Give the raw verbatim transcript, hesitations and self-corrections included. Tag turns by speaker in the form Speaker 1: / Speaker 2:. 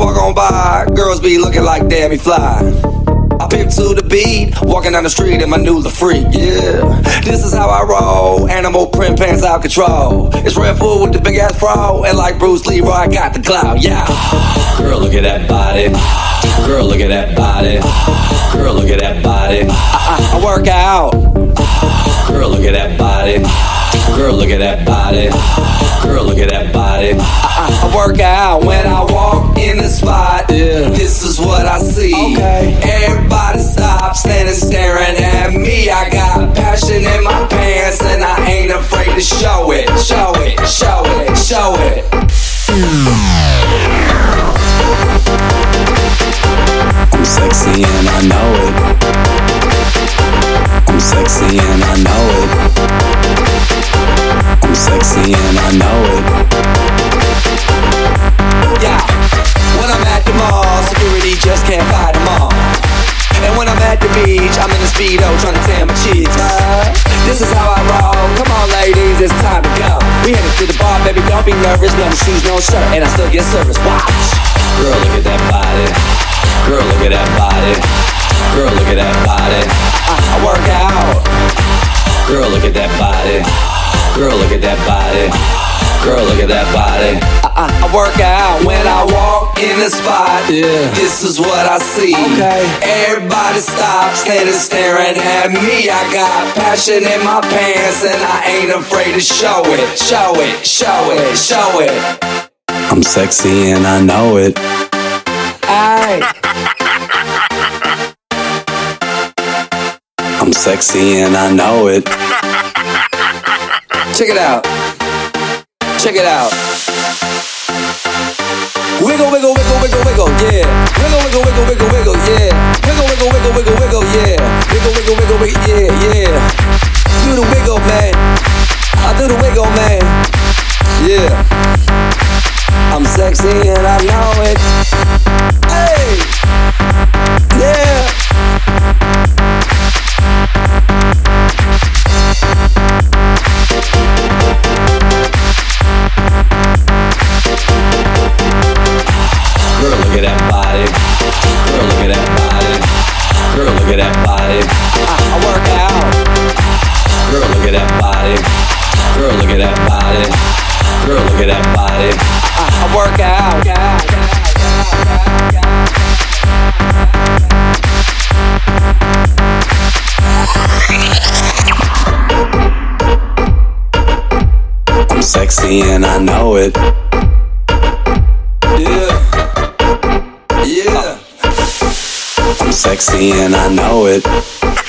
Speaker 1: walk on by, girls be looking like damn he fly. I pimp to the beat, walking down the street in my new the freak, yeah. This is how I roll, animal print pants out control. It's Red Food with the big ass fro, and like Bruce Lee, I got the clout, yeah. Girl, look at that body. Girl, look at that body. Girl, look at that body. I, I, I work out. Girl, look at that body. Girl, look at that body. Girl, look at that body. I, I work out when I walk in the spot. Yeah. This is what I see. Okay. Everybody stops standing staring at me. I got passion in my pants and I ain't afraid to show it. Show it, show it, show it. I'm sexy and I know it. I'm sexy and I know it. I'm sexy and I know it. Yeah, when I'm at the mall, security just can't fight them all. And when I'm at the beach, I'm in a Speedo trying to tan my cheeks. Uh, this is how I roll. Come on, ladies, it's time to go. We headed to the bar, baby, don't be nervous. No shoes, no shirt, and I still get service. Watch. Girl, look at that body. Girl, look at that body. Girl, look at that body. I, I work out. Girl, look at that body. Girl, look at that body. Girl, look at that body. I, I, I work out when I walk in the spot. Yeah. This is what I see. Okay. Everybody stops, standing staring at me. I got passion in my pants and I ain't afraid to show it. Show it, show it, show it. I'm sexy and I know it. Aye. I'm sexy and I know it. Check it out. Check it out. Wiggle, wiggle, wiggle, wiggle, wiggle, yeah. Wiggle, wiggle, wiggle, wiggle, wiggle, yeah. Wiggle, wiggle, wiggle, wiggle, wiggle, yeah. Wiggle, wiggle, wiggle, wiggle, yeah, yeah. Do the wiggle, man. I do the wiggle, man. Yeah. I'm sexy and I know it. Hey. Yeah. Girl, look at that body. Girl, look at that body. Girl, look at that body. I, I work out. Girl, look at that body. Girl, look at that body. Girl, look at that body. I, I work out. I'm sexy and I know it. Yeah. Yeah. I'm sexy and I know it.